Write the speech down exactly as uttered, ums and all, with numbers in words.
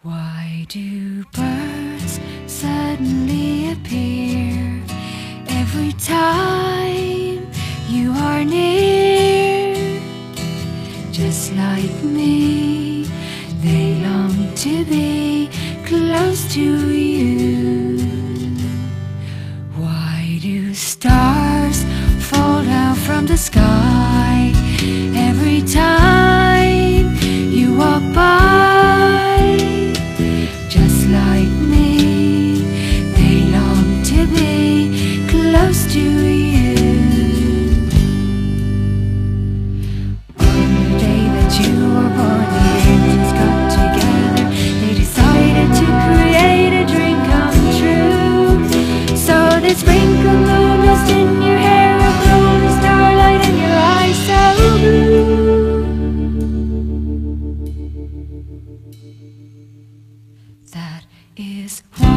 Why do birds suddenly appear every time you are near? Just like me, they long to be close to you. Why do stars fall down from the sky every time you walk by? Just like me, they long to be close to you. On the day that you were born, the angels got together. They decided to create a dream come true. So they sprinkled moon dust in your hair, a golden starlight in your eyes so blue. That is why